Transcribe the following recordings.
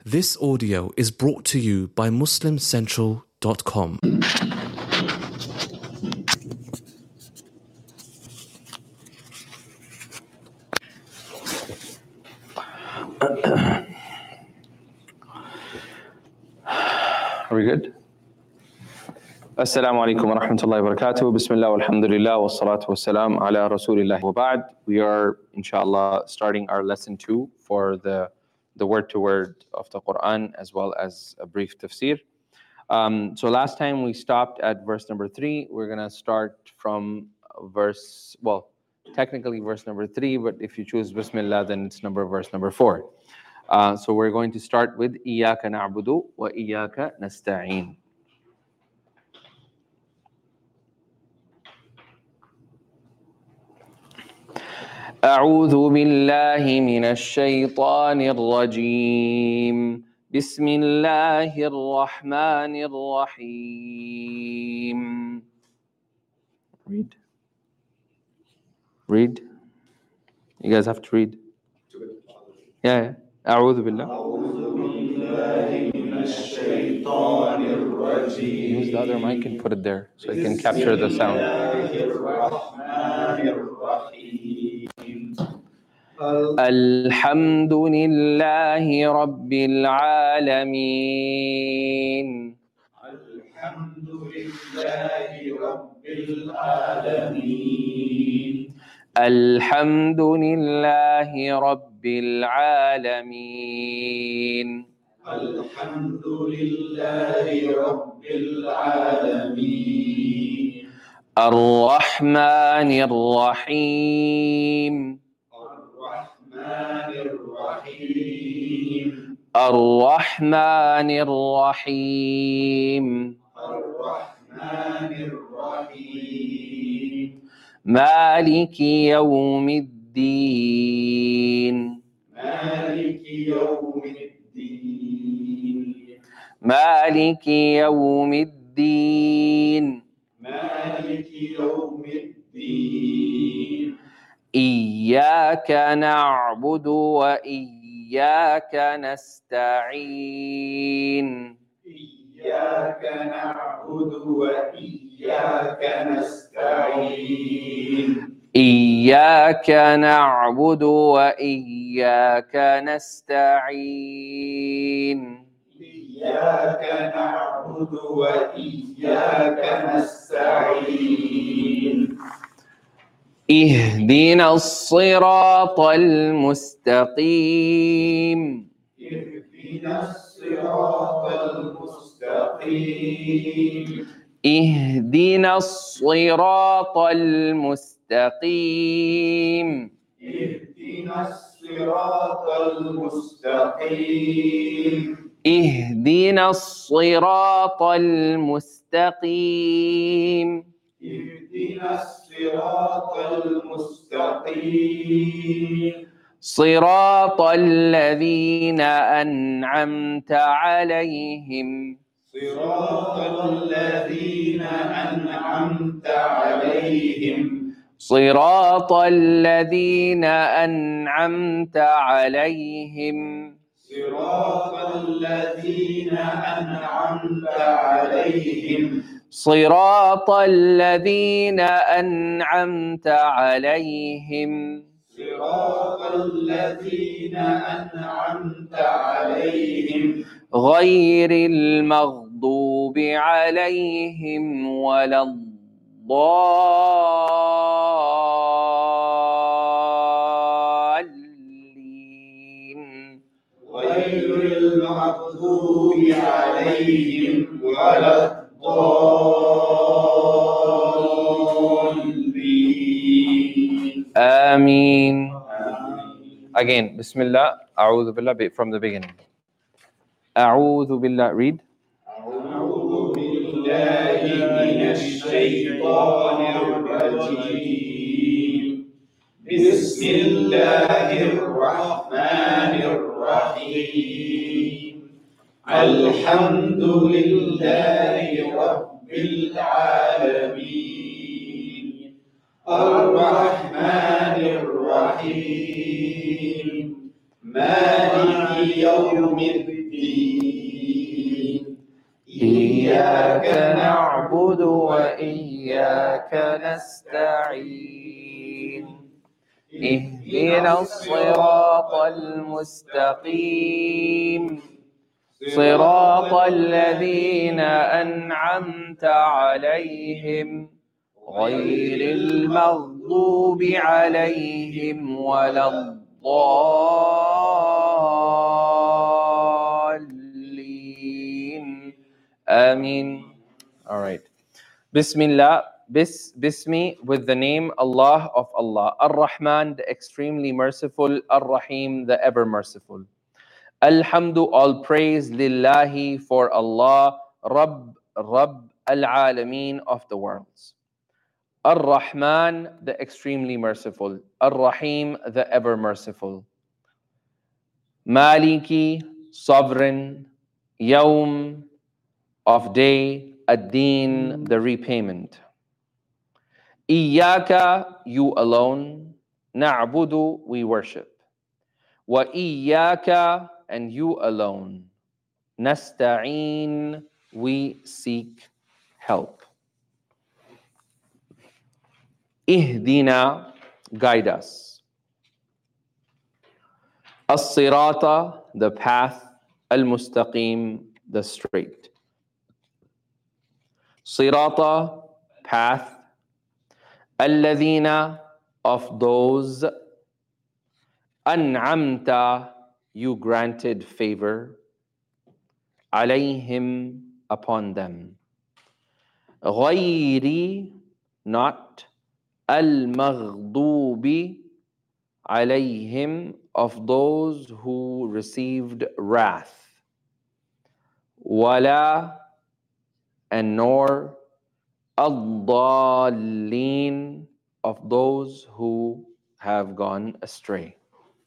This audio is brought to you by MuslimCentral.com. Are we good? Assalamu alaikum wa rahmatullahi wa barakatuh. Bismillah walhamdulillah wa salatu wa salam ala rasulillah wa ba'd. We are, inshallah, starting our lesson 2 for the word-to-word of the Quran, as well as a brief tafsir. So last time we stopped at verse number 3. We're going to start from technically verse number 3, but if you choose Bismillah, then it's verse number 4. So we're going to start with إِيَّاكَ نَعْبُدُ وَإِيَّاكَ نَسْتَعِينُ. أعوذ بالله من الشيطان الرجيم. بسم الله الرحمن الرحيم. Read. You guys have to read. Yeah. أعوذ بالله. Use the other mic and put it there so I can capture the sound. الحمد لله رب العالمين. الحمد لله رب العالمين. الحمد لله رب العالمين. الحمد لله رب العالمين. الرحمن الرحيم. الرحمن الرحيم. مالك يوم الدين. مالك يوم الدين. مالك يوم الدين. مالك يوم الدين. إياك نعبد وإياك نستعين. إياك نعبد وإياك نستعين. إياك نعبد وإياك نستعين. إياك نعبد وإياك نستعين. اهدنا الصراط المستقيم. اهدنا الصراط المستقيم. اهدنا الصراط المستقيم. اهدنا الصراط المستقيم. اهدنا الصراط المستقيم. اهدنا الصراط المستقيم. صراط الذين أنعمت عليهم. صراط الذين أنعمت عليهم. صراط الذين أنعمت عليهم. صراط الذين أنعمت عليهم. صراط الذين أنعمت عليهم. صراط الذين أنعمت عليهم. غير المغضوب عليهم ولا الضالين. غير المغضوب عليهم ولا الضالين. آمين. Again, Bismillah, أعوذ بالله from the beginning. أعوذ بالله, read. أعوذ بالله من الشيطان الرجيم. بسم الله الرحمن الرحيم. الحمد لله رب العالمين. الرحمن الرحيم. مالك يوم الدين إياك نعبد وإياك نستعين اهدنا الصراط المستقيم صراط الذين أنعمت عليهم غير المغضوب عليهم ولا الضالين آمين. All right. Bismillah. Bismi, with the name Allah of Allah. Ar-Rahman, the extremely merciful. Ar-Rahim, the ever merciful. Alhamdu, all praise. Lillahi, for Allah. Rabb al-Alameen, of the worlds. Ar-Rahman, the extremely merciful. Ar-Rahim, the ever merciful. Maliki, sovereign. Yawm, of day. Ad-Din, the repayment. Iyaka, you alone. Na'budu, we worship. Wa iyaka, and you alone. Nasta'een, we seek help. Ihdina, guide us. As-sirata, the path. Al-mustaqim, the straight. Sirata, path. Alladhina, of those. An'amta, you granted favor. Alayhim, upon them. Ghayri, not. Al-maghdubi, alayhim, of those who received wrath. Wala, and nor. Ad-dallin, of those who have gone astray.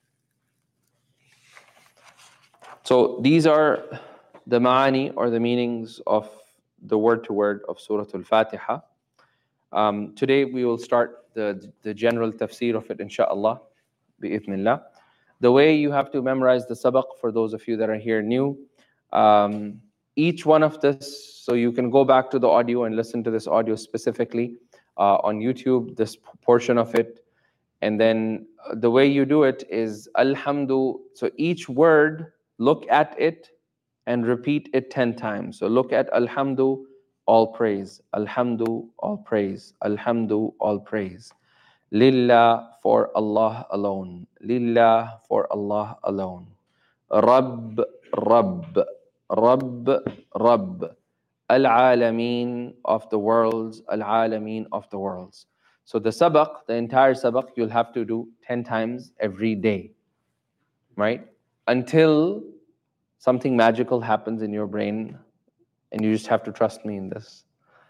So these are the ma'ani, or the meanings of the word-to-word of Surah Al-Fatiha. Today we will start the general tafsir of it, inshaAllah, bi'idhnillah. The way you have to memorize the sabaq, for those of you that are here new, each one of this, so you can go back to the audio and listen to this audio specifically on YouTube, this portion of it. And then the way you do it is Alhamdu. So each word, look at it and repeat it 10 times. So look at Alhamdu, all praise. Alhamdu, all praise. Alhamdu, all praise. Lillah, for Allah alone. Lillah, for Allah alone. Rabb, Rabb. Rabb, Rabb. Al-Alameen, of the worlds. Al-Alameen, of the worlds. So the sabaq, the entire sabaq, you'll have to do 10 times every day, right? Until something magical happens in your brain, and you just have to trust me in this,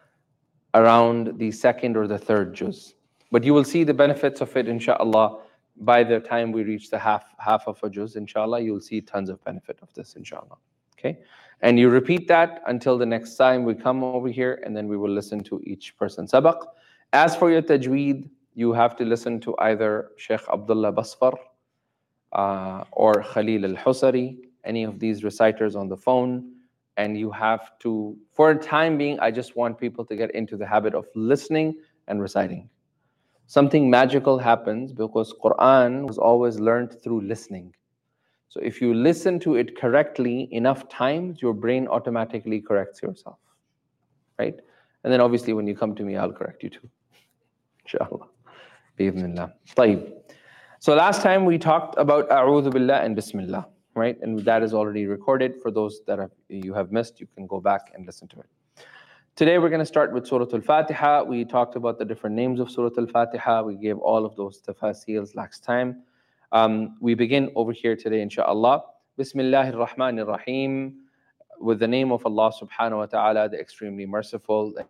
around the second or the third juz. But you will see the benefits of it, inshallah, by the time we reach the half of a juz, inshallah, you'll see tons of benefit of this, inshallah. Okay? And you repeat that until the next time we come over here, and then we will listen to each person sabaq. As for your tajweed, you have to listen to either Sheikh Abdullah Basfar or Khalil al-Husari, any of these reciters on the phone. And you have to, for a time being, I just want people to get into the habit of listening and reciting. Something magical happens because Quran was always learned through listening. So if you listen to it correctly enough times, your brain automatically corrects yourself, right? And then obviously when you come to me, I'll correct you too. Inshallah. Bi-idhnillah. Tayyib. So last time we talked about A'udhu Billah and Bismillah, right? And that is already recorded. For those that you have missed, you can go back and listen to it. Today we're going to start with Surah Al-Fatiha. We talked about the different names of Surah Al-Fatiha. We gave all of those tafasils last time. We begin over here today, inshaAllah. Bismillahir Rahmanir Rahim. With the name of Allah subhanahu wa ta'ala, the extremely merciful, the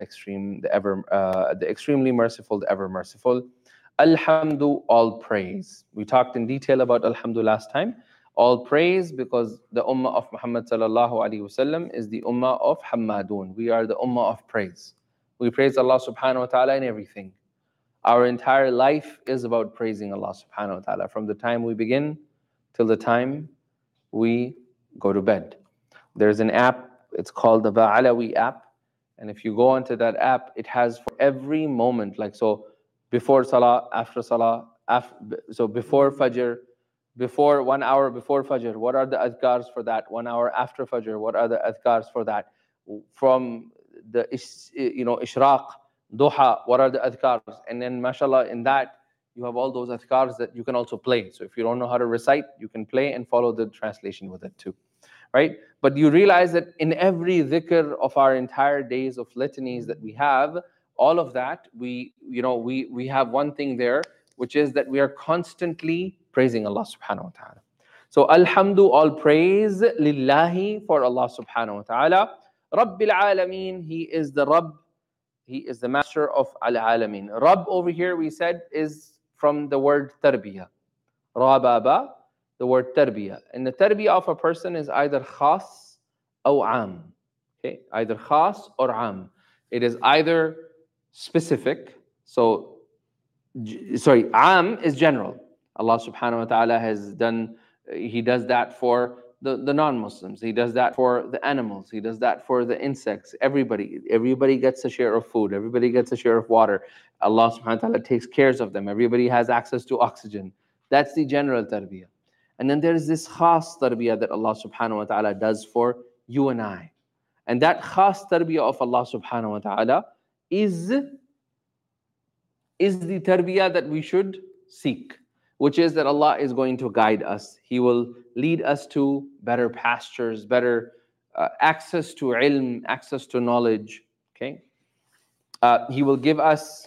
extremely merciful, the ever merciful. Alhamdu, all praise. We talked in detail about Alhamdu last time. All praise, because the ummah of Muhammad sallallahu alaihi wasallam is the ummah of Hammadun. We are the ummah of praise. We praise Allah subhanahu wa ta'ala in everything. Our entire life is about praising Allah subhanahu wa ta'ala. From the time we begin till the time we go to bed. There's an app, it's called the Ba'alawi app. And if you go onto that app, it has for every moment, like so before Salah, after Salah, so before Fajr, before 1 hour before Fajr, what are the adhkars for that? 1 hour after Fajr, what are the adhkars for that? From the Ishraq, Duha, what are the adhkars? And then mashallah, in that, you have all those adhkars that you can also play. So if you don't know how to recite, you can play and follow the translation with it too. Right? But you realize that in every dhikr of our entire days of litanies that we have, all of that, we have one thing there, which is that we are constantly praising Allah subhanahu wa ta'ala. So alhamdu, all praise, lillahi, for Allah subhanahu wa ta'ala. Rabbil alameen, He is the Rabb, He is the master of al-alameen. Rabb over here, we said, is from the word tarbiyah. Rababa, the word tarbiyah. And the tarbiyah of a person is either khas or am. Okay, either khas or am. It is either specific, am is general. Allah subhanahu wa ta'ala has done, He does that for the non-Muslims. He does that for the animals. He does that for the insects. Everybody gets a share of food. Everybody gets a share of water. Allah subhanahu wa ta'ala takes care of them. Everybody has access to oxygen. That's the general tarbiyah. And then there's this khas tarbiyah that Allah subhanahu wa ta'ala does for you and I. And that khas tarbiyah of Allah subhanahu wa ta'ala is the tarbiyah that we should seek, which is that Allah is going to guide us. He will lead us to better pastures, better access to ilm, access to knowledge. Okay, He will give us,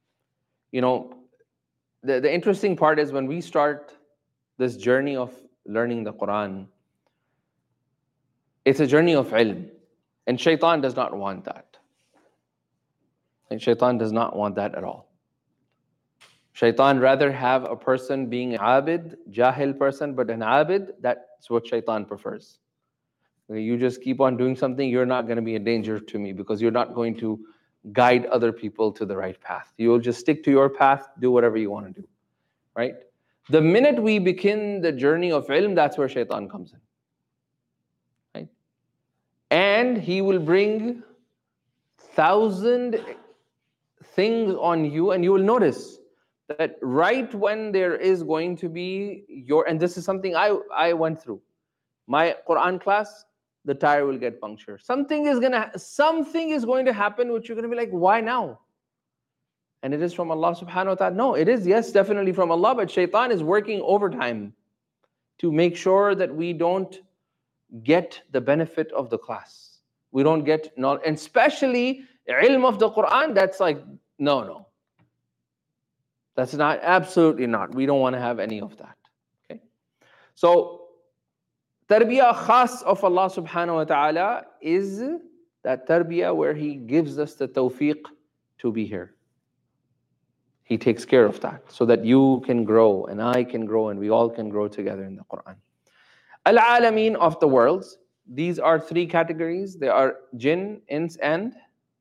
the interesting part is when we start this journey of learning the Quran, it's a journey of ilm. And shaitan does not want that. And shaitan does not want that at all. Shaitan rather have a person being an abid, jahil person, but an abid, that's what shaitan prefers. You just keep on doing something, you're not going to be a danger to me because you're not going to guide other people to the right path. You'll just stick to your path, do whatever you want to do. Right? The minute we begin the journey of ilm, that's where shaitan comes in. Right? And he will bring 1,000 things on you, and you will notice that right when there is going to be and this is something I went through. My Quran class, the tire will get punctured. Something is going to happen which you're going to be like, why now? And it is from Allah subhanahu wa ta'ala. No, it is, yes, definitely from Allah, but shaitan is working overtime to make sure that we don't get the benefit of the class. We don't get knowledge, and especially ilm of the Quran, that's like, no. That's not, absolutely not. We don't want to have any of that. Okay? So, tarbiyah khas of Allah subhanahu wa ta'ala is that tarbiyah where He gives us the tawfiq to be here. He takes care of that so that you can grow and I can grow and we all can grow together in the Quran. Al-alameen of the worlds. These are 3 categories. They are jinn, ins, and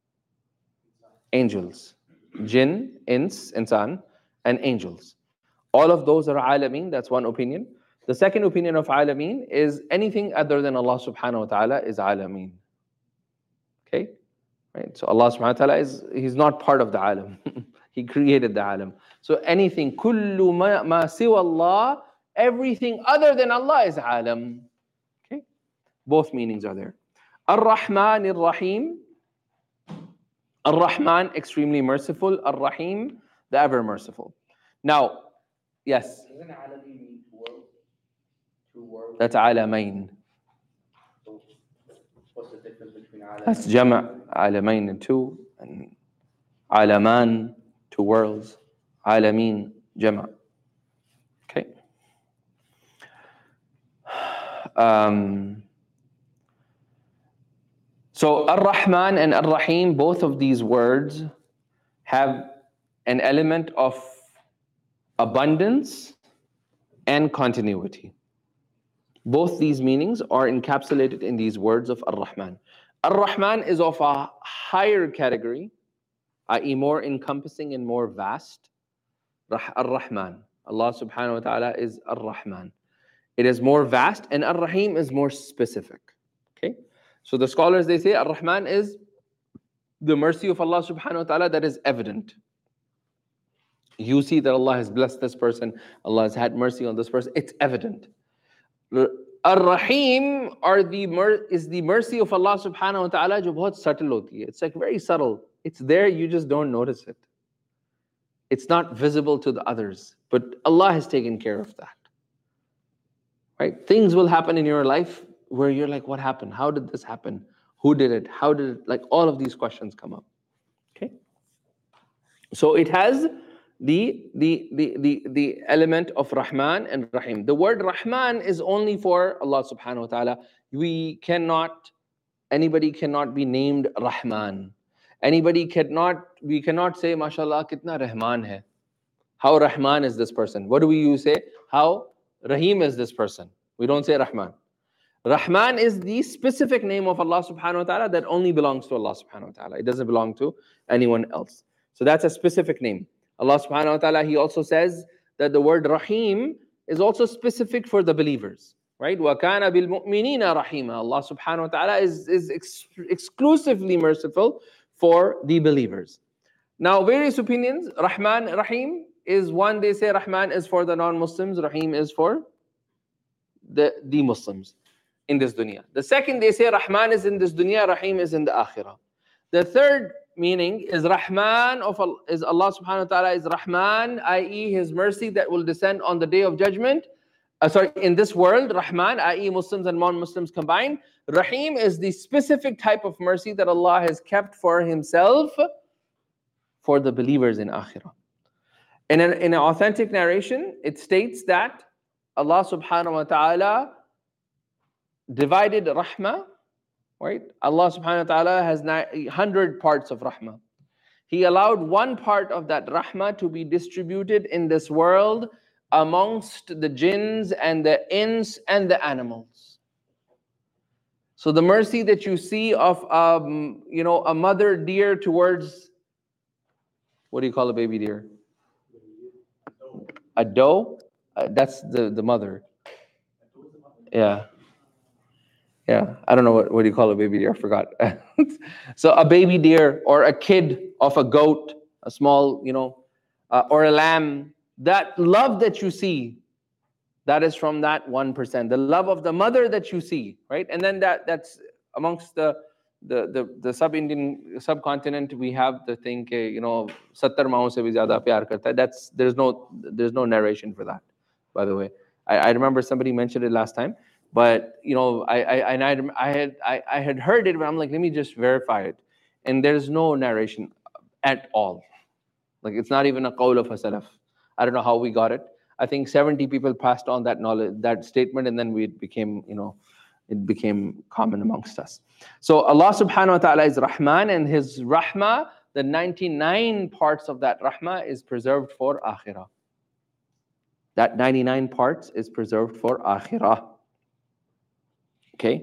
angels. Jinn, ins, insan, and angels. All of those are alameen. That's one opinion. The second opinion of alameen is anything other than Allah subhanahu wa ta'ala is alameen. Okay? Right? So Allah subhanahu wa ta'ala He's not part of the alam. He created the alam. So anything, kullu ma siwa Allah, everything other than Allah is alam. Okay? Both meanings are there. Ar-Rahman, Ar-Rahim. Ar-Rahman, extremely merciful. Ar-Rahim, the ever merciful. Now, yes? Doesn't alameen mean two worlds? That's alamain. So what's the difference between alamain? That's jama' alamain and 2, and alaman, 2 worlds. Alameen, jama'. Okay. So Ar-Rahman and Ar-Rahim, both of these words have an element of abundance and continuity. Both these meanings are encapsulated in these words of Ar-Rahman. Ar-Rahman is of a higher category, i.e. more encompassing and more vast. Ar-Rahman. Allah subhanahu wa ta'ala is Ar-Rahman. It is more vast, and Ar-Rahim is more specific. Okay? So the scholars, they say Ar-Rahman is the mercy of Allah subhanahu wa ta'ala that is evident. You see that Allah has blessed this person, Allah has had mercy on this person, it's evident. Ar-Rahim is the mercy of Allah subhanahu wa ta'ala jo bahut subtle hoti hai. It's like very subtle. It's there, you just don't notice it. It's not visible to the others, but Allah has taken care of that. Right? Things will happen in your life where you're like, what happened? How did this happen? Who did it? How did it? Like all of these questions come up. Okay? So it has the element of Rahman and Rahim. The word Rahman is only for Allah subhanahu wa ta'ala. Anybody cannot be named Rahman. We cannot say, mashallah, kitna Rahman hai. How Rahman is this person? What do we say? How Rahim is this person? We don't say Rahman. Rahman is the specific name of Allah subhanahu wa ta'ala that only belongs to Allah subhanahu wa ta'ala. It doesn't belong to anyone else. So that's a specific name. Allah subhanahu wa ta'ala, He also says that the word Rahim is also specific for the believers. Right? وَكَانَ بِالْمُؤْمِنِينَ رَحِيمًا. Allah subhanahu wa ta'ala is exclusively merciful for the believers. Now, various opinions. Rahman, Rahim is one, they say Rahman is for the non-Muslims, Rahim is for the Muslims in this dunya. The second, they say Rahman is in this dunya, Rahim is in the akhirah. The third meaning is Rahman is Allah subhanahu wa ta'ala is Rahman, i.e. His mercy that will descend on the day of judgment. In this world, Rahman, i.e. Muslims and non-Muslims combined. Rahim is the specific type of mercy that Allah has kept for Himself for the believers in akhirah. In an authentic narration, it states that Allah subhanahu wa ta'ala divided rahmah, right? Allah subhanahu wa ta'ala has 100 parts of rahmah. He allowed one part of that rahmah to be distributed in this world amongst the jinns and the ins and the animals. So the mercy that you see of a mother deer towards, what do you call a baby deer? A doe? That's the mother. Yeah. I don't know what do you call a baby deer? I forgot. So a baby deer or a kid of a goat, a small, or a lamb. That love that you see, that is from that 1%. The love of the mother that you see, right? And then that's amongst the sub-Indian subcontinent, we have the thing, 70 maon se bhi zyada pyar karta hai. There's no narration for that, by the way. I remember somebody mentioned it last time, but I had heard it, but I'm like, let me just verify it. And there's no narration at all. Like it's not even a qawl of a salaf. I don't know how we got it. I think 70 people passed on that knowledge, that statement, and then it became common amongst us. So Allah subhanahu wa ta'ala is Rahman, and His Rahmah, the 99 parts of that Rahmah is preserved for Akhirah. That 99 parts is preserved for Akhirah. Okay.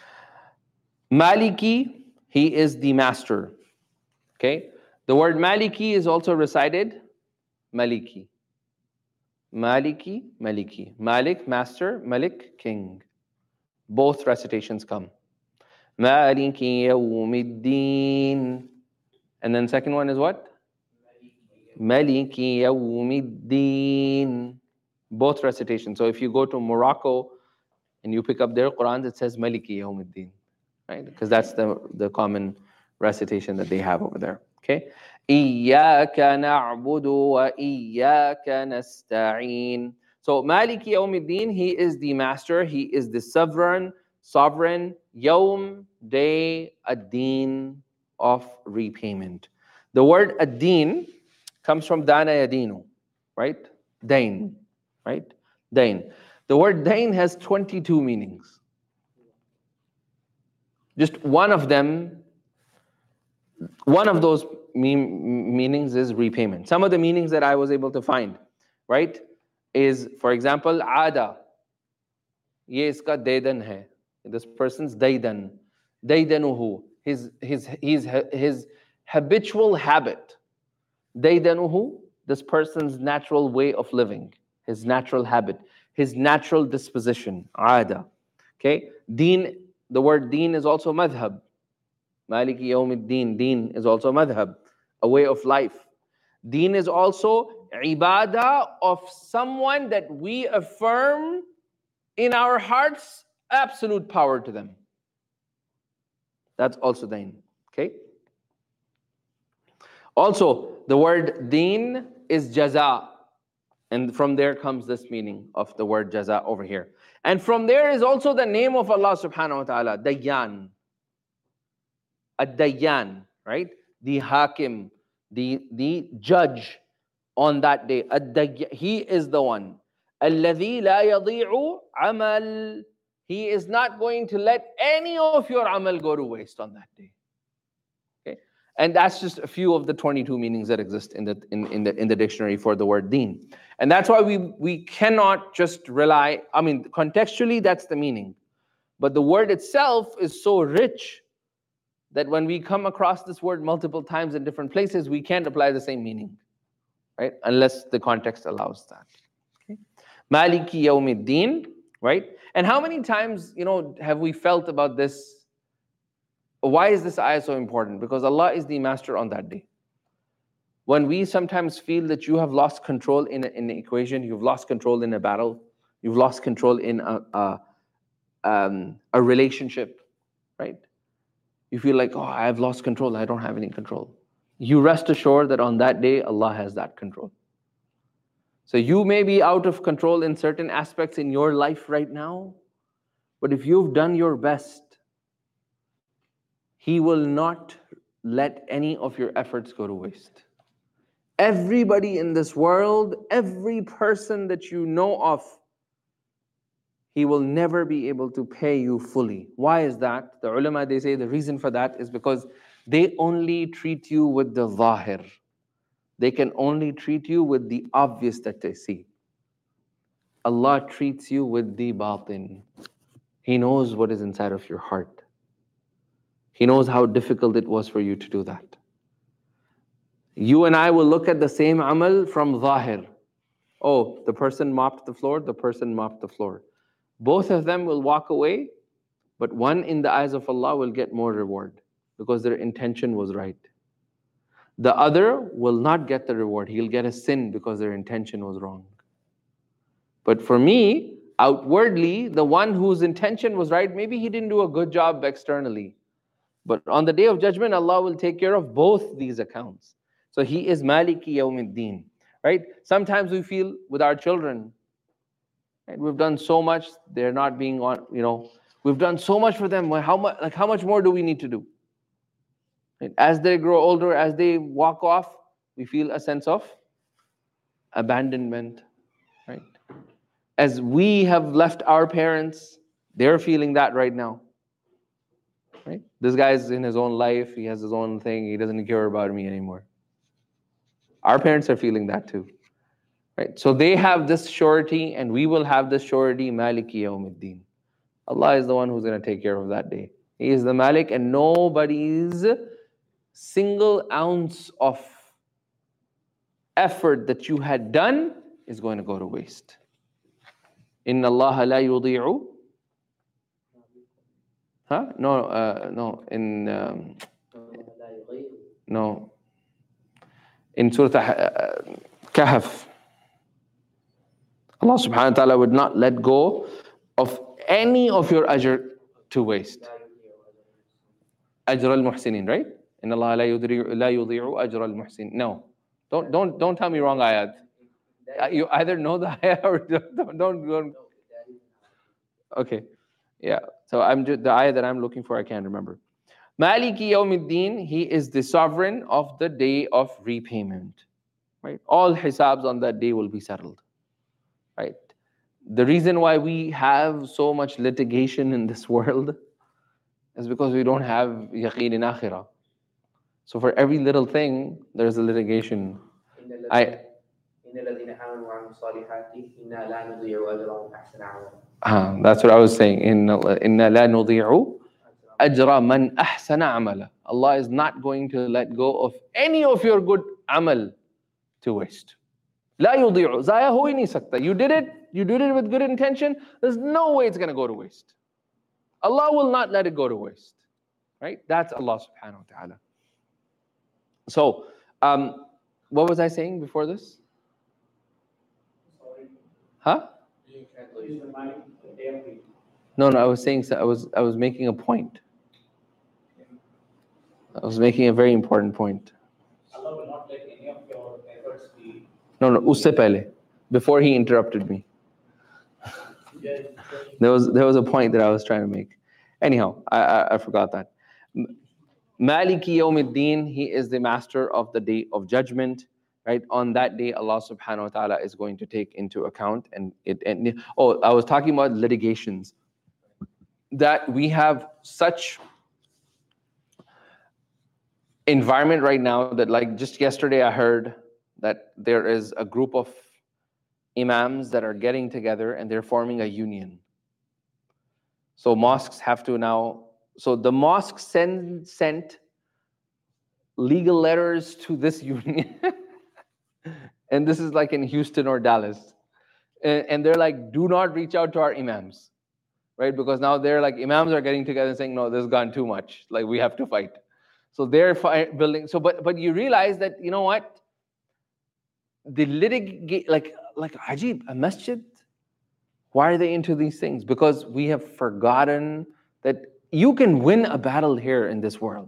Maliki, He is the master. Okay. The word Maliki is also recited Maliki. Maliki, Maliki. Malik, master, Malik, king. Both recitations come. Maliki yawmiddin. And then second one is what? Maliki yawmiddin. Both recitations. So if you go to Morocco and you pick up their Quran, it says Maliki yawmiddin. Right? Because that's the common recitation that they have over there. Okay? إِيَّاكَ نَعْبُدُ وَإِيَّاكَ نَسْتَعِينَ. So Maliki Yawmiddin, He is the master, He is the sovereign, Yawm, day, ad-din, of repayment. The word ad-din comes from Dana Yadinu, right? Dain, right? Dain. The word dain has 22 meanings. Just one of those meanings is repayment. Some of the meanings that I was able to find, right, is, for example, ada. Ye iska daidan hai. This person's daidan. Daidanuhu. His habitual habit. Daidanuhu, this person's natural way of living. His natural habit. his natural disposition, ada. Okay, deen, the word deen is also madhab. Maliki yawmiddin, deen is also madhab, a way of life. Deen is also ibadah of someone that we affirm in our hearts absolute power to them. That's also deen. Okay. Also, the word deen is jaza. And from there comes this meaning of the word jaza over here. And from there is also the name of Allah subhanahu wa ta'ala, Dayyan. Ad-Dayyan, right? The Hakim, the judge on that day. He is the one. Alladhi la yadi'u amal. He is not going to let any of your amal go to waste on that day. Okay? And that's just a few of the 22 meanings that exist in the dictionary for the word deen. And that's why we cannot just rely, I mean, contextually that's the meaning. But the word itself is so rich that when we come across this word multiple times in different places, we can't apply the same meaning, right? Unless the context allows that. Okay? Maliki yawmiddin, right? And how many times, have we felt about this? Why is this ayah so important? Because Allah is the master on that day. When we sometimes feel that you have lost control in an equation, you've lost control in a battle, you've lost control in a relationship, right? You feel like, I have lost control, I don't have any control. You rest assured that on that day, Allah has that control. So you may be out of control in certain aspects in your life right now, but if you've done your best, He will not let any of your efforts go to waste. Everybody in this world, every person that you know of, He will never be able to pay you fully. Why is that? The ulama, they say the reason for that is because they only treat you with the zahir. They can only treat you with the obvious that they see. Allah treats you with the batin. He knows what is inside of your heart. He knows how difficult it was for you to do that. You and I will look at the same amal from zahir. Oh, the person mopped the floor, the person mopped the floor. Both of them will walk away, but one in the eyes of Allah will get more reward because their intention was right. The other will not get the reward. He'll get a sin because their intention was wrong. But for me, outwardly, the one whose intention was right, maybe he didn't do a good job externally. But on the day of judgment, Allah will take care of both these accounts. So He is Maliki Yawmiddin, right? Sometimes we feel with our children, right? We've done so much, they're not being on, we've done so much for them. How much more do we need to do? Right? As they grow older, as they walk off, we feel a sense of abandonment, right? As we have left our parents, they're feeling that right now. Right? This guy's in his own life, he has his own thing, he doesn't care about me anymore. Our parents are feeling that too. Right? So they have this surety and we will have this surety, Maliki Yawmiddin. Allah is the one who's going to take care of that day. He is the Malik and nobody's single ounce of effort that you had done is going to go to waste. Inna Allah la yudi'u. Huh? No. In Surah Kahf, Allah subhanahu wa ta'ala would not let go of any of your ajr to waste. Ajr al-muhsinin, right? Inna Allah la yudhi'u ajr al-muhsin. No. Don't tell me wrong ayat. You either know the ayat or don't. Okay. Yeah. So the ayat that I'm looking for, I can't remember. Maliki Yawmiddin, He is the sovereign of the day of repayment. Right? All hisabs on that day will be settled. Right? The reason why we have so much litigation in this world is because we don't have yaqeen in akhirah. So for every little thing, there's a litigation. That's what I was saying. Inna la nudi'u ajra man ahsana amala. Allah is not going to let go of any of your good amal to waste. La yudi'u. Zaya ho hi nahi sakta. You did it, you did it with good intention, there's no way it's going to go to waste. Allah will not let it go to waste. Right? That's Allah subhanahu wa ta'ala. So, what was I saying before this? Huh? No, I was saying, I was making a point. I was making a very important point. Allah will not let any of your efforts be. No, usse pehle, before he interrupted me. There was a point that I was trying to make. Anyhow, I forgot that. Maliki Yawmiddin, he is the master of the day of judgment. Right? On that day, Allah subhanahu wa ta'ala is going to take into account I was talking about litigations. That we have such environment right now that, like, just yesterday I heard that there is a group of imams that are getting together and they're forming a union. So mosques have to now, so the mosque sent legal letters to this union. And this is like in Houston or Dallas. And they're like, do not reach out to our imams. Right? Because now they're like, imams are getting together and saying, no, this has gone too much. Like, we have to fight. So they're building. So, but you realize that, you know what? The like Ajib, a masjid, why are they into these things? Because we have forgotten that you can win a battle here in this world.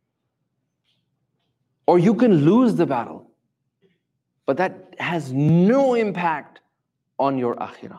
Or you can lose the battle. But that has no impact on your akhirah.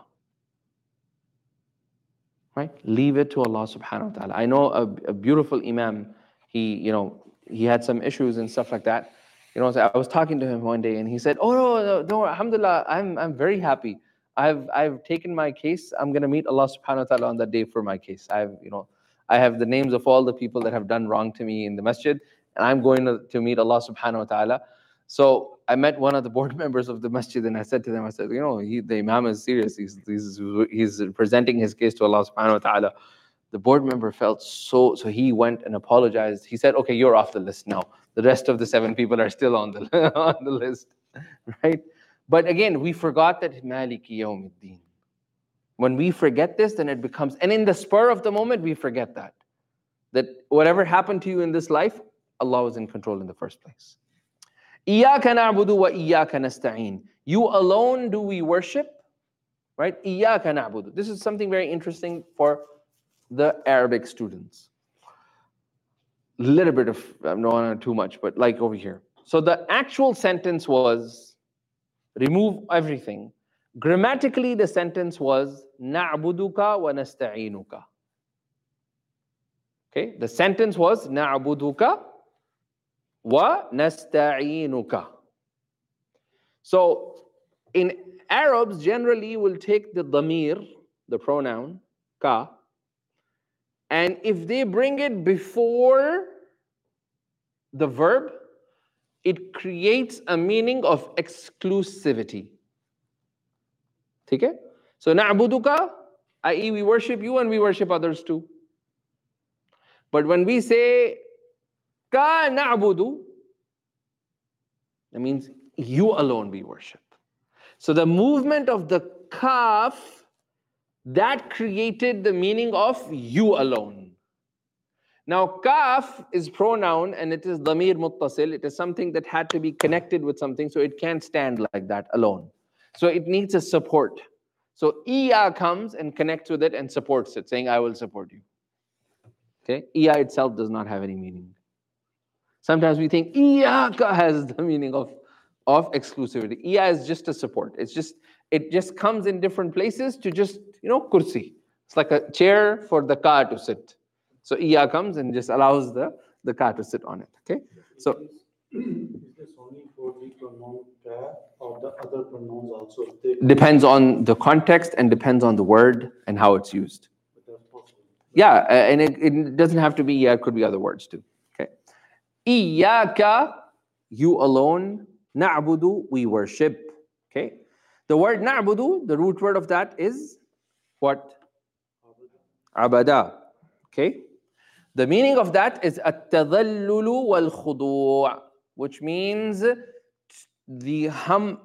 Right? Leave it to Allah subhanahu wa ta'ala. I know a beautiful imam, he had some issues and stuff like that. So I was talking to him one day and he said, oh no, don't worry, alhamdulillah, I'm very happy. I've taken my case. I'm going to meet Allah subhanahu wa ta'ala on that day for my case. I have the names of all the people that have done wrong to me in the masjid, and I'm going to meet Allah subhanahu wa ta'ala. So I met one of the board members of the masjid and I said to them, the imam is serious. He's presenting his case to Allah subhanahu wa ta'ala. The board member felt so he went and apologized. He said, okay, you're off the list now. The rest of the 7 people are still on the list, right? But again, we forgot that Maliki Yawmiddin. When we forget this, then it becomes, and in the spur of the moment, we forget that whatever happened to you in this life, Allah was in control in the first place. إِيَّاكَ نَعْبُدُ وَإِيَّاكَ نَسْتَعِينُ. You alone do we worship, right? إِيَّاكَ نَعْبُدُ. This is something very interesting for the Arabic students. A little bit of, I don't want too much, but like over here. So the actual sentence was, remove everything. Grammatically, the sentence was, نَعْبُدُكَ وَنَسْتَعِينُكَ. Okay, the sentence was, نَعْبُدُكَ وَنَسْتَعِينُكَ. So in Arabs, generally will take the dhamir, the pronoun, ka, and if they bring it before the verb, it creates a meaning of exclusivity. Okay? So na'buduka, i.e. we worship you and we worship others too. But when we say ka na'budu, that means you alone we worship. So the movement of the kaf, that created the meaning of you alone. Now kaf is pronoun and it is dhamir muttasil. It is something that had to be connected with something, so it can't stand like that alone. So it needs a support. So iya comes and connects with it and supports it, saying, I will support you. Okay? Iya itself does not have any meaning. Sometimes we think iyaka has the meaning of exclusivity. Iya is just a support. It just comes in different places to just, kursi. It's like a chair for the car to sit. So iya comes and just allows the car to sit on it. Okay? So is this only for the pronoun ka or the other pronouns also? Depends on the context and depends on the word and how it's used. Yeah, and it doesn't have to be, yeah, it could be other words too. Okay. Iyaka, you alone. Na'budu, we worship. Okay. The word na'budu, the root word of that is what? Abada. Okay. The meaning of that is at-tadhallulu wal-khudu', which means the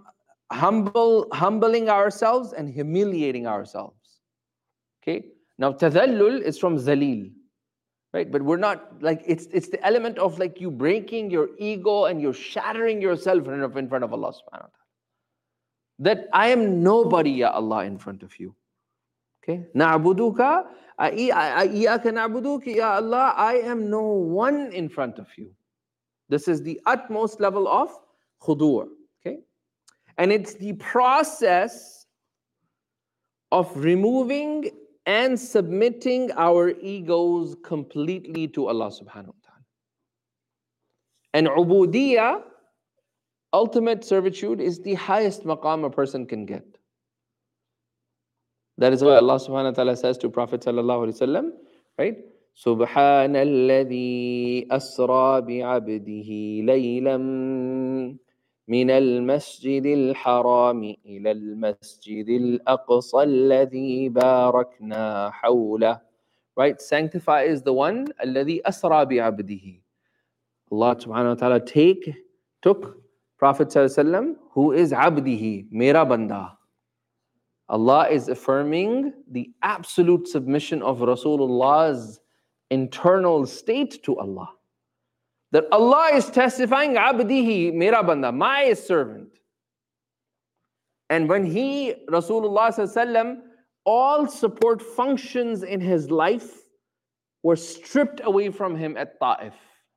humbling ourselves and humiliating ourselves. Okay? Now, tadallul is from zalil, right? But we're not like, it's the element of like you breaking your ego and you're shattering yourself in front of Allah subhanahu wa ta'ala. That I am nobody, ya Allah, in front of you. Okay? Na'buduka, iyyaka na'buduka, ya Allah, I am no one in front of you. This is the utmost level of khudu'. Okay? And it's the process of removing and submitting our egos completely to Allah subhanahu wa ta'ala. And ubudiyah, ultimate servitude, is the highest maqam a person can get. That is why Allah subhanahu wa ta'ala says to Prophet sallallahu alaihi wasallam, right? سبحان الذي أسرى بعبده ليلا من المسجد الحرام إلى المسجد الأقصى الذي باركنا حوله. Right? Sanctify is the one الذي أسرى بعبده. Allah subhanahu wa ta'ala took Prophet sallallahu alaihi wasallam, who is abdihi, mera banda. Allah is affirming the absolute submission of Rasulullah's internal state to Allah. That Allah is testifying, abdihi, mera banda, my servant. And when Rasulullah sallallahu alaihi wasallam, all support functions in his life were stripped away from him at Ta'if.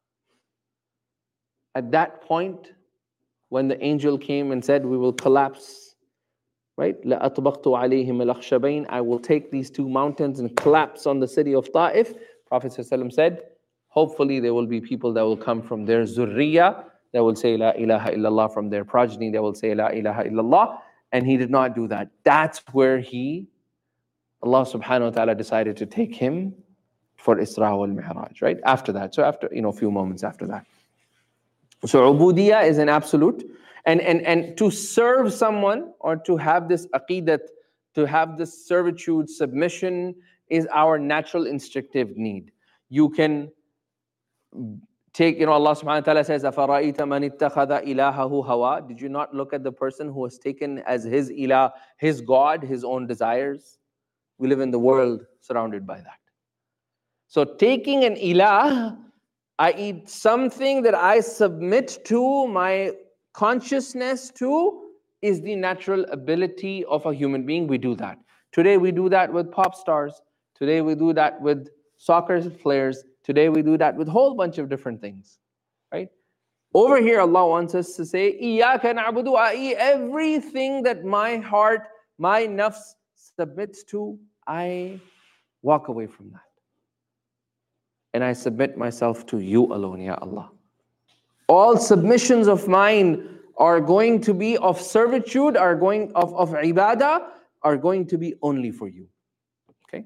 At that point, when the angel came and said, we will collapse, right? لَأَطْبَقْتُ عَلَيْهِمْ الْأَخْشَبَيْنِ, I will take these two mountains and collapse on the city of Ta'if. Prophet ﷺ said, hopefully there will be people that will come from their zurriya, that will say La ilaha illallah, from their progeny, that will say La ilaha illallah. And he did not do that. That's where Allah subhanahu wa ta'ala decided to take him for Isra wal Mi'raj, right? After that. So after, a few moments after that. So ubudiyah is an absolute. And to serve someone, or to have this aqidat, to have this servitude, submission, is our natural instinctive need. You can take, Allah subhanahu wa ta'ala says, أَفَرَأَيْتَ مَنِ اتَّخَذَ إِلَهَهُ هَوَى. Did you not look at the person who has taken as his ilah, his God, his own desires? We live in the world surrounded by that. So taking an ilah, i.e. something that I submit to, my consciousness to, is the natural ability of a human being. We do that. Today we do that with pop stars. Today we do that with soccer players. Today we do that with a whole bunch of different things, right? Over here, Allah wants us to say, إِيَّاكَ نَعْبُدُ, i.e. everything that my heart, my nafs submits to, I walk away from that. And I submit myself to you alone, Ya Allah. All submissions of mine are going to be of servitude, of ibadah, are going to be only for you. Okay?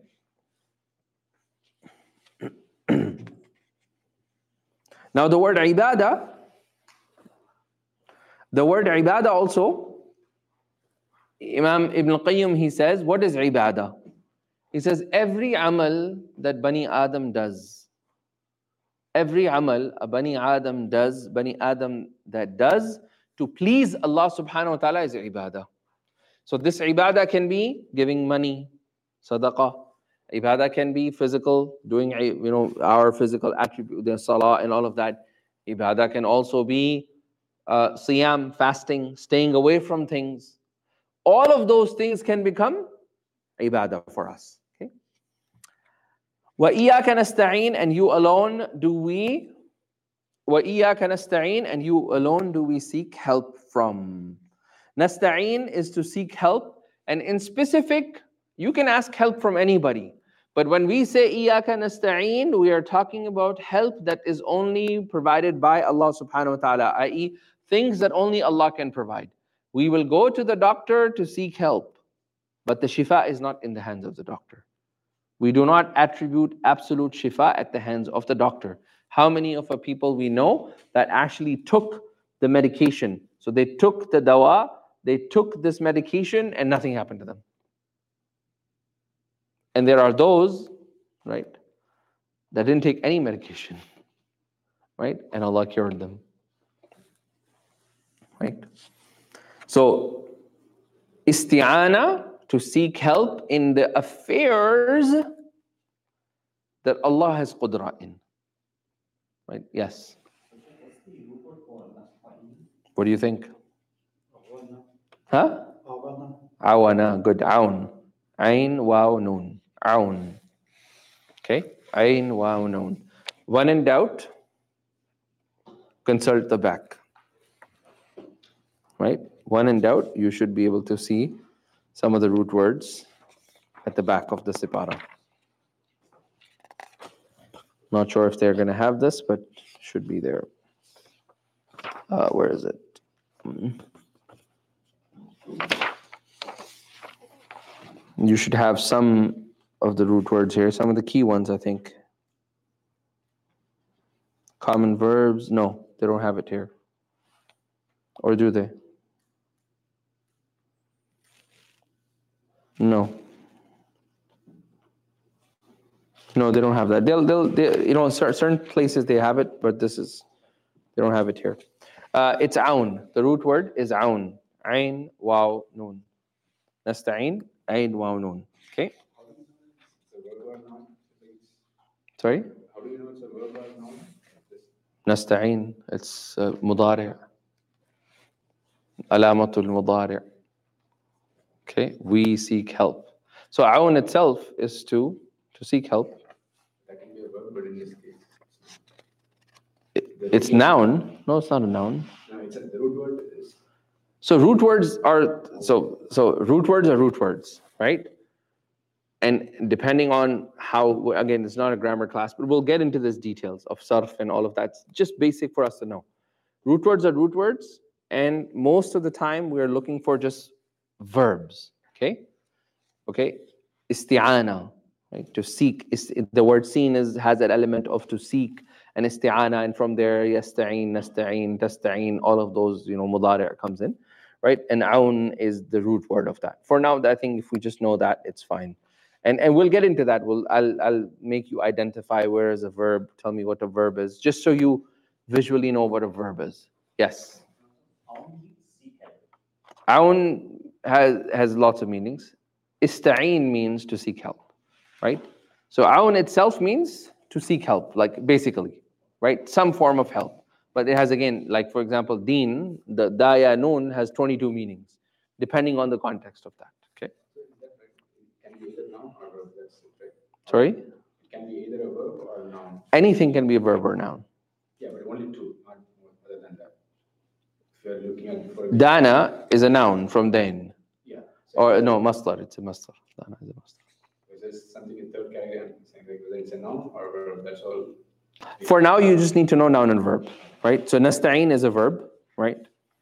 Now the word ibadah also, Imam Ibn al-Qayyim, he says, what is ibadah? He says, every amal that Bani Adam does, every amal a Bani Adam that does to please Allah subhanahu wa ta'ala is ibadah. So this ibadah can be giving money, sadaqah. Ibadah can be physical, doing our physical attribute, the salah and all of that. Ibadah can also be siyam, fasting, staying away from things. All of those things can become ibadah for us. Okay? وَإِيَّاكَ نَسْتَعِينَ, and you alone do we وَإِيَّاكَ نَسْتَعِينَ, and you alone do we seek help from. Nasta'een is to seek help, and in specific, you can ask help from anybody. But when we say إِيَّاكَ نَسْتَعِينَ, we are talking about help that is only provided by Allah subhanahu wa ta'ala, i.e. things that only Allah can provide. We will go to the doctor to seek help, but the shifa is not in the hands of the doctor. We do not attribute absolute shifa at the hands of the doctor. How many of our people we know that actually took the medication? So they took the dawa, they took this medication, and nothing happened to them. And there are those, right, that didn't take any medication, right, and Allah cured them, right? So Isti'ana, to seek help in the affairs that Allah has qudra in. Right? Yes. What do you think? Huh? Awana. Good. Aun. Ain, waw, noon. Aun. Okay? Ain, waw, noon. When in doubt, consult the back. Right? When in doubt, you should be able to see some of the root words at the back of the sipara. Not sure if they're going to have this, but should be there. Where is it? You should have some of the root words here, some of the key ones, I think. Common verbs, no, they don't have it here. Or do they? No. No, they don't have that. They'll certain places they have it, but they don't have it here. It's aun. The root word is aun. Ain, waw, noon. Nasta'in, ain, waw, noon. Okay? Sorry? How do you know it's a verb or noun? Nasta'in, it's mudari'. Alamatul mudari'. Okay? We seek help. So aun itself is to seek help. That can be a verb, but in this case, It's noun. No, it's not a noun. no, it's the root word is. So root words are root words are root words, right? And depending on how, again, it's not a grammar class, but we'll get into these details of sarf and all of that. It's just basic for us to know. Root words are root words, and most of the time we're looking for just verbs. Okay. Isti'ana, right? To seek. The word seen has that element of to seek, and isti'ana, and from there yasta'in, nasta'in, tasta'in, all of those, mudari' comes in, right? And aun is the root word of that. For now, I think if we just know that, it's fine. And we'll get into that. I'll make you identify where is a verb. Tell me what a verb is, just so you visually know what a verb is. Yes. Aun has lots of meanings. Ista'in means to seek help, right? So aun itself means to seek help, like basically, right? Some form of help. But it has, again, like for example, deen, the daya noon has 22 meanings, depending on the context of that. Okay. Can be either noun or verb. That's it, right? Sorry? It can be either a verb or a noun. Anything can be a verb or noun. Yeah, but only two, not other than that. If you're looking at, for example, Dana is a noun from dain. yeah. Or no, masdar, it's a masdar. Dana is a masdar. Is there something in third category? I'm saying like whether it's a noun or a verb. That's all. For now, you just need to know noun and verb, right? So nasta'in is a verb, right?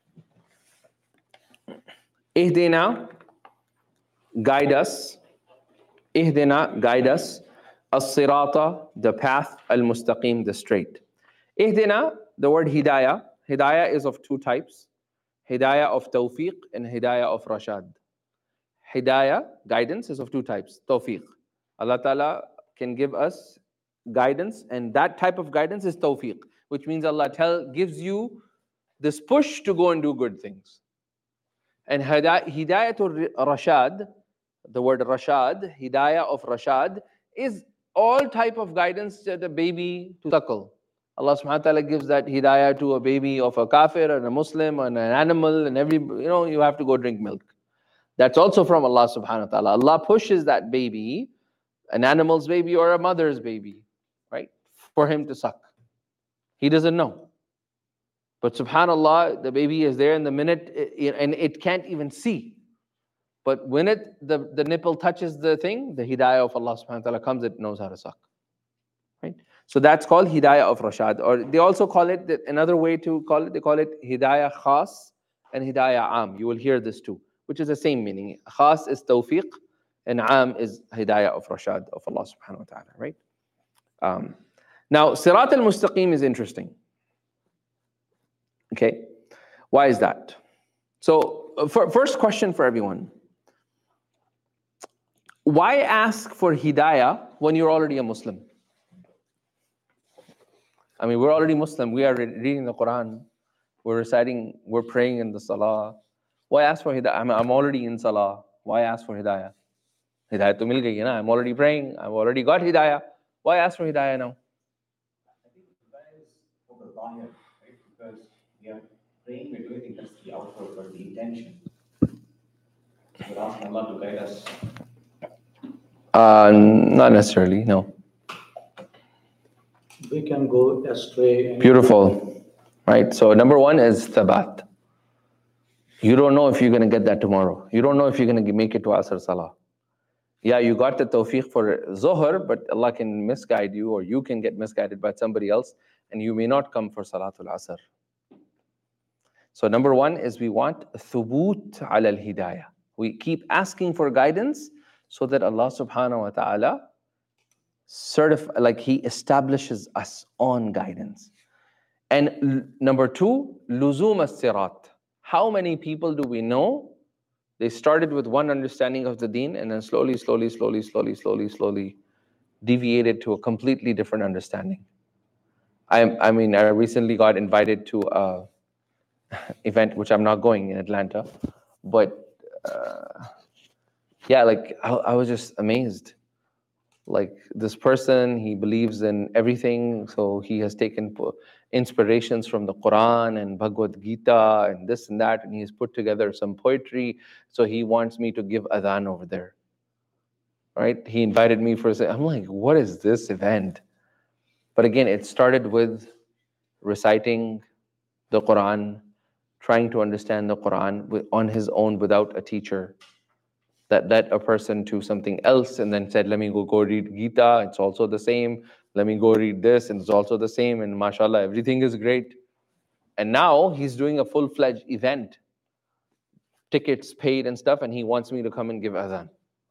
Ihdina, guide us. Ihdina, guide us. As-sirata, the path. Al-mustaqim, the straight. Ihdina, the word hidayah. Hidayah is of two types. Hidayah of tawfiq and hidayah of rashad. Hidayah, guidance, is of two types. Tawfiq. Allah Ta'ala can give us guidance, and that type of guidance is tawfiq, which means Allah gives you this push to go and do good things. And hidayatul rashad, the word rashad, hidayah of rashad, is all type of guidance that a baby to suckle. Allah subhanahu wa ta'ala gives that hidayah to a baby of a kafir and a Muslim and an animal, and you have to go drink milk. That's also from Allah subhanahu wa ta'ala. Allah pushes that baby, an animal's baby or a mother's baby, right, for him to suck. He doesn't know. But subhanAllah, the baby is there in the minute, and it can't even see. But when the nipple touches the thing, the hidayah of Allah subhanahu wa ta'ala comes, it knows how to suck. Right? So that's called hidayah of rashad. Or they also call it, another way to call it, they call it hidayah khas and hidayah am. You will hear this too, which is the same meaning. Khas is tawfiq, and am is hidayah of rashad of Allah subhanahu wa ta'ala, right? Now, sirat al-mustaqim is interesting. Okay, why is that? So, first question for everyone. Why ask for hidayah when you're already a Muslim? I mean, we're already Muslim. We are reading the Quran. We're reciting, we're praying in the salah. Why ask for hidayah? I'm already in salah. Why ask for hidayah? Hidayah to mil gayi na. I'm already praying. I've already got hidayah. Why ask for hidayah now? I think hidayah is for the zahir, right? Because we are praying, we're doing that's the outward, but the intention. We're asking Allah to guide us. Not necessarily, no. We can go astray. Beautiful. Right? So number one is thabat. You don't know if you're going to get that tomorrow. You don't know if you're going to make it to Asr Salah. Yeah, you got the tawfiq for Zuhr, but Allah can misguide you, or you can get misguided by somebody else, and you may not come for Salatul Asr. So number one is we want thubut ala al-hidayah. We keep asking for guidance so that Allah subhanahu wa ta'ala He establishes us on guidance. And number two, luzum as-sirat. How many people do we know? They started with one understanding of the deen and then slowly deviated to a completely different understanding. I mean, I recently got invited to a event, which I'm not going, in Atlanta, but yeah, like I was just amazed. Like this person, he believes in everything, so he has taken inspirations from the Quran and Bhagavad Gita and this and that, and he's put together some poetry, so he wants me to give adhan over there. Right? He invited me for a, I'm like, what is this event? But again, it started with reciting the Quran, trying to understand the Quran on his own without a teacher. That led a person to something else and then said, let me go read Gita, it's also the same. Let me go read this, and it's also the same. And mashallah, everything is great. And now he's doing a full-fledged event. Tickets paid and stuff, and he wants me to come and give adhan.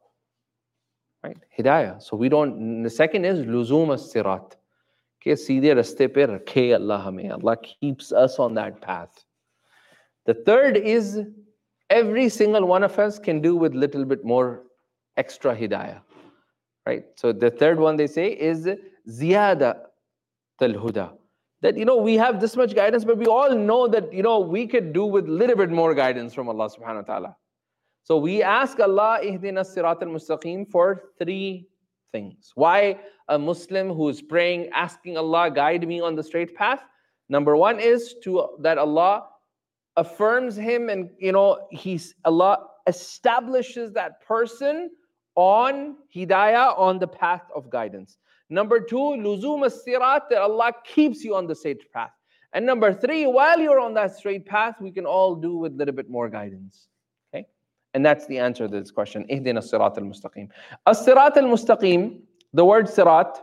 Right? Hidayah. So we don't, the second is luzum as-sirat. Okay, seedhe raste pe rakhe Allah hame. Allah keeps us on that path. The third is every single one of us can do with little bit more extra hidayah. Right? So the third one they say is ziyada al-huda. That, we have this much guidance, but we all know that, we could do with little bit more guidance from Allah subhanahu wa ta'ala. So we ask Allah, ihdina sirat al-mustaqim, for three things. Why a Muslim who is praying, asking Allah, guide me on the straight path? Number one is that Allah affirms him, and Allah establishes that person on hidayah, on the path of guidance. Number two, luzum as-sirat, that Allah keeps you on the straight path. And number three, while you're on that straight path, we can all do with a little bit more guidance. Okay? And that's the answer to this question. Ihdina as-sirat al-mustaqim. As-sirat al-mustaqim, the word sirat,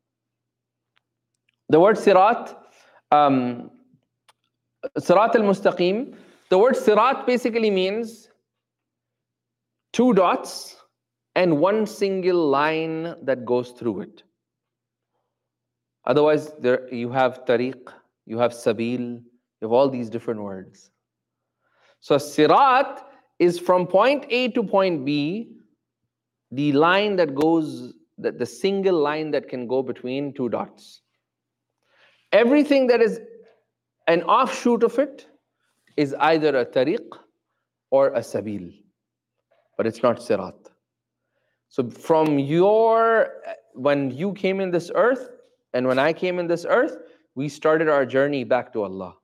sirat al-mustaqim, the word sirat basically means two dots and one single line that goes through it. Otherwise, you have tariq, you have sabil, you have all these different words. So sirat is from point A to point B, the line that goes, the single line that can go between two dots. Everything that is an offshoot of it is either a tariq or a sabil, but it's not sirat. So from when you came in this earth and when I came in this earth, we started our journey back to Allah.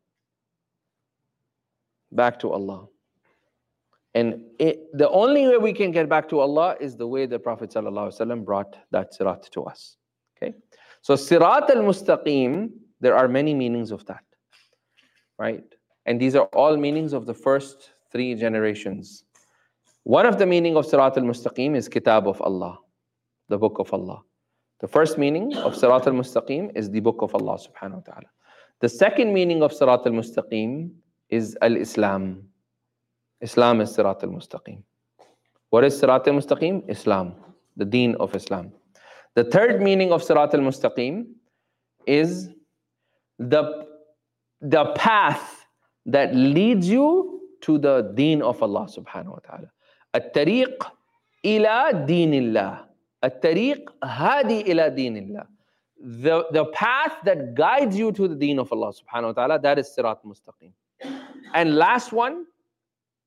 Back to Allah. And the only way we can get back to Allah is the way the Prophet ﷺ brought that sirat to us. Okay? So sirat al-mustaqim, there are many meanings of that. Right? And these are all meanings of the first three generations. One of the meaning of sirat al-mustaqim is kitab of Allah, the book of Allah. The first meaning of sirat al-mustaqim is the book of Allah subhanahu wa ta'ala. The second meaning of sirat al-mustaqim is al-Islam. Islam is sirat al-mustaqim. What is sirat al-mustaqim? Islam, the deen of Islam. The third meaning of sirat al-mustaqim is the path that leads you to the deen of Allah subhanahu wa ta'ala. At-tariq ila dinillah. At-tariq hadi ila dinillah. The path that guides you to the deen of Allah subhanahu wa ta'ala, that is sirat mustaqim. And last one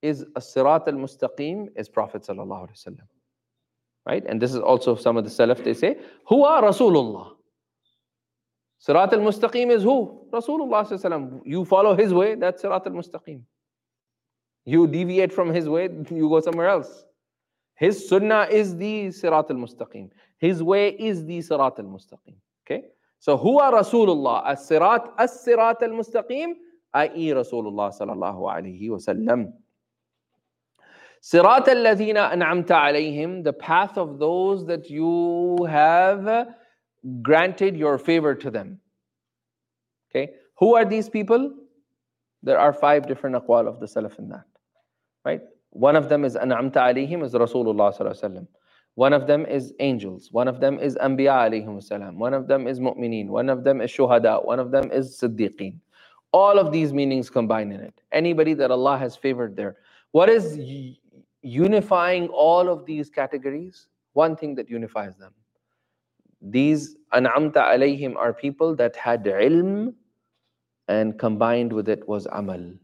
is as-sirat al-mustaqim is Prophet sallallahu alaihi wasallam. Right? And this is also some of the Salaf, they say, Huwa Rasulullah. Sirat al-mustaqim is who? Rasulullah sallallahu alaihi wasallam. You follow his way, that's sirat al-mustaqim. You deviate from his way, you go somewhere else. His sunnah is the sirat al-mustaqim. His way is the sirat al-mustaqim. Okay? So, huwa Rasulullah, as-sirat al-mustaqim, i.e. Rasulullah sallallahu alayhi wa sallam. Sirat al-ladhina an'amta alayhim, the path of those that you have granted your favor to them. Okay? Who are these people? There are 5 different aqwal of the Salaf in that. Right? One of them is an'amta alayhim, is Rasulullah sallallahu alayhi wa sallam. One of them is angels. One of them is Anbiya alayhim salam. One of them is mu'mineen. One of them is shuhada. One of them is siddiqeen. All of these meanings combine in it. Anybody that Allah has favored there. What is unifying all of these categories? One thing that unifies them. These an'amta alayhim are people that had ilm and combined with it was amal.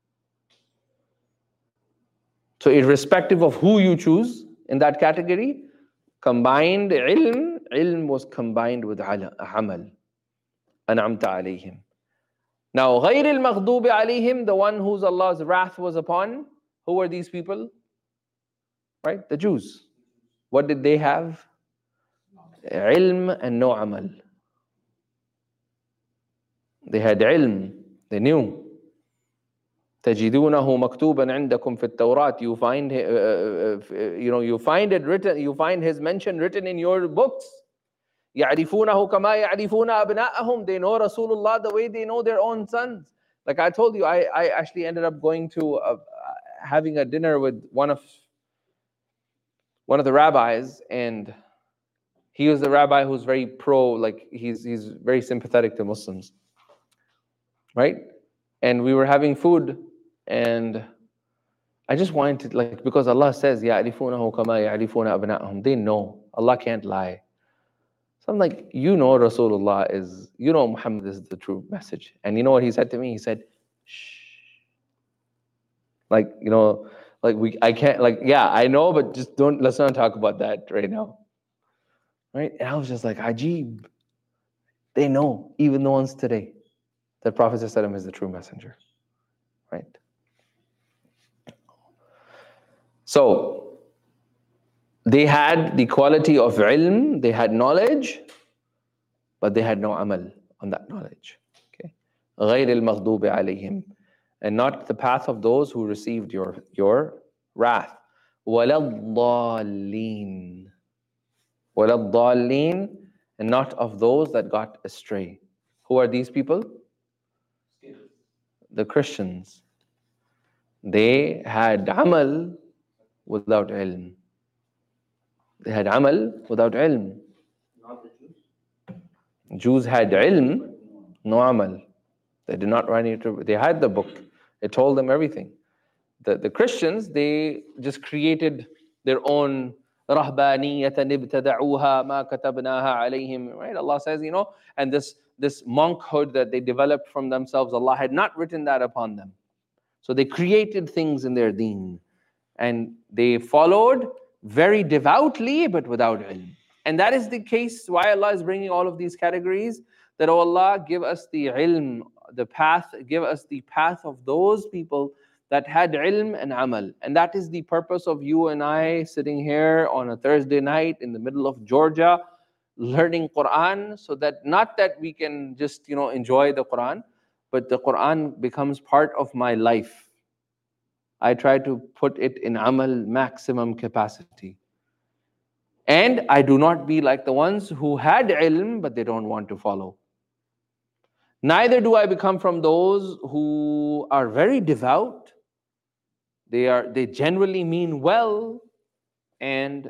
So irrespective of who you choose in that category, combined ilm was combined with amal. An'amta alayhim. Now, غَيْرِ الْمَغْضُوبِ عَلَيْهِمْ, the one whose Allah's wrath was upon, who were these people? Right? The Jews. What did they have? Ilm and no amal. They had ilm, they knew. تَجِدُونَهُ مَكْتُوبًا عِنْدَكُمْ فِي التَّوْرَاتِ. You find, you find it written, you find his mention written in your books. يَعْرِفُونَهُ كَمَا يَعْرِفُونَ أَبْنَاءَهُمْ. They know Rasulullah the way they know their own sons. Like I told you, I actually ended up going to having a dinner with one of the rabbis, and he was the rabbi who's very like he's very sympathetic to Muslims, right? And we were having food, and I just wanted to, like, because Allah says, يَعْرِفُونَهُ كَمَا يَعْرِفُونَ أَبْنَاءَهُم. They know. Allah can't lie. So I'm like, you know Rasulullah is, you know Muhammad is the true message. And you know what he said to me? He said, shh. Like, I can't, like, yeah, I know, but just let's not talk about that right now. Right? And I was just like, Ajib. They know, even the ones today, that Prophet ﷺ is the true messenger. Right? So, they had the quality of ilm, they had knowledge, but they had no amal on that knowledge. Okay? غَيْرِ الْمَغْضُوبِ عَلَيْهِمْ. And not the path of those who received your wrath. وَلَا الضَّالِّينَ. وَلَا الضَّالِّينَ. And not of those that got astray. Who are these people? The Christians. They had amal without ilm. They had amal without ilm. Not the Jews. Jews had ilm, no amal. They did not run into. They had the book. It told them everything. The Christians, they just created their own رَهْبَانِيَّةً ابْتَدَعُوهَا مَا كَتَبْنَاهَا عَلَيْهِمْ. Right? Allah says, and this monkhood that they developed from themselves, Allah had not written that upon them. So they created things in their deen. And they followed very devoutly, but without ilm. And that is the case why Allah is bringing all of these categories, that, oh Allah, give us the ilm, the path, give us the path of those people that had ilm and amal. And that is the purpose of you and I sitting here on a Thursday night in the middle of Georgia, learning Quran, so that not that we can just, enjoy the Quran, but the Quran becomes part of my life. I try to put it in amal maximum capacity. And I do not be like the ones who had ilm, but they don't want to follow. Neither do I become from those who are very devout. They generally mean well, and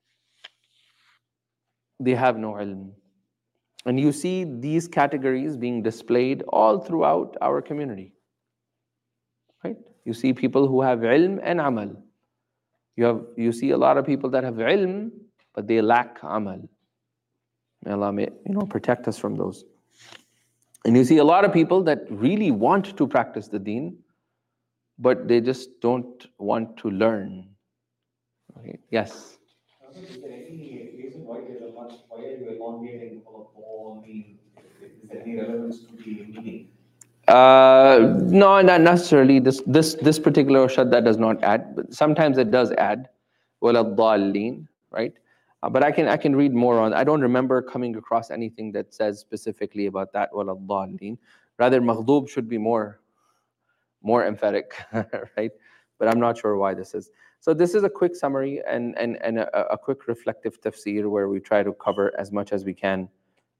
they have no ilm. And you see these categories being displayed all throughout our community. Right? You see people who have ilm and amal. You see a lot of people that have ilm, but they lack amal. May Allah protect us from those. And you see a lot of people that really want to practice the deen, but they just don't want to learn. Okay. Yes. Is there any reason why why are you elongating is there any relevance to the meaning? No, not necessarily. This particular shadda does not add, but sometimes it does add. وَلَا right? But I can read more on. I don't remember coming across anything that says specifically about that. وَلَا Rather, maghdub should be more emphatic, right? But I'm not sure why this is. So this is a quick summary and a quick reflective tafsir where we try to cover as much as we can,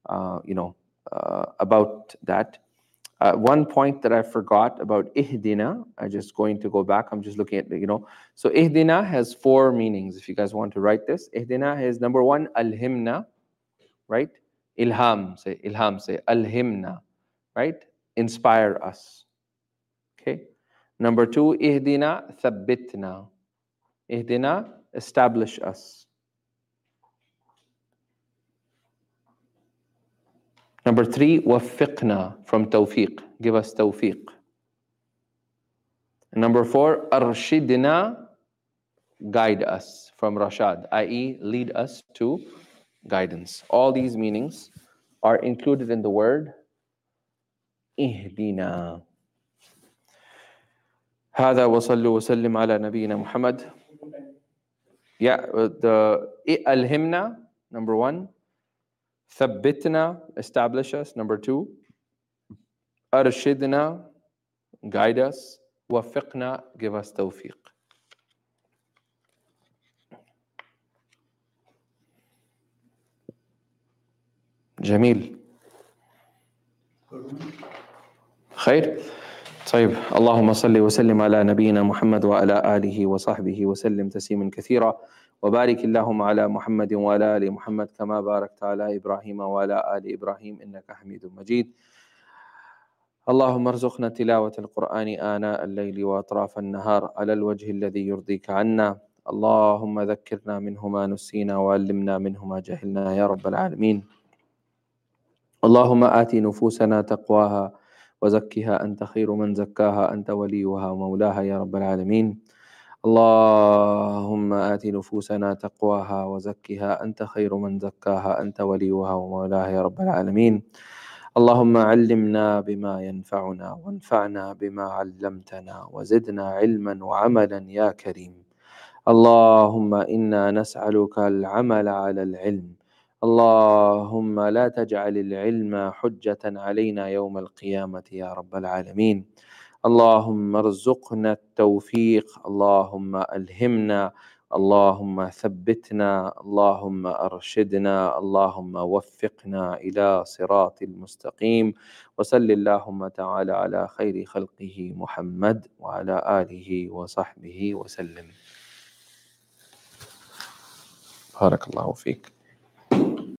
about that. One point that I forgot about ihdina, I'm just going to go back. I'm just looking at, So ihdina has 4 meanings. If you guys want to write this, ihdina is number 1, alhimna, right? Ilham, say alhimna, right? Inspire us. Okay. Number 2, ihdina thabbitna. Ihdina, establish us. Number 3, waffiqna, from tawfiq, give us tawfiq. And number 4, arshidna, guide us, from rashad, i.e. lead us to guidance. All these meanings are included in the word ihdina. هذا وصلوا وسلم على نبينا محمد. Yeah, the alhimna, number 1. Thabbitna, establish us. Number 2. Arshidna, guide us. Waffiqna, give us tawfiq. جميل. خير. طيب اللهم صل وسلم على نبينا محمد وعلى آله وصحبه وسلم تسليما كثيرا وبارك اللهم على محمد وعلى آل محمد كما باركت على إبراهيم وعلى آل إبراهيم إنك حميد مجيد. اللهم ارزقنا تلاوة القرآن آناء الليل وأطراف النهار على الوجه الذي يرضيك عنا. اللهم ذكرنا منه ما نسينا وعلمنا منه ما جهلنا يا رب العالمين. اللهم آت نفوسنا تقواها وزكها أنت خير من زكاها أنت وليها ومولاها يا رب العالمين. اللهم آت نفوسنا تقواها وزكها أنت خير من زكاها أنت وليها ومولاها يا رب العالمين. اللهم علمنا بما ينفعنا وانفعنا بما علمتنا وزدنا علما وعملا يا كريم. اللهم إنا نسألك العمل على العلم. اللهم لا تجعل العلم حجة علينا يوم القيامة يا رب العالمين. اللهم ارزقنا التوفيق. اللهم ألهمنا. اللهم ثبتنا. اللهم أرشدنا. اللهم وفقنا إلى صراط المستقيم. وصل اللهم تعالى على خير خلقه محمد وعلى آله وصحبه وسلم. بارك الله فيك.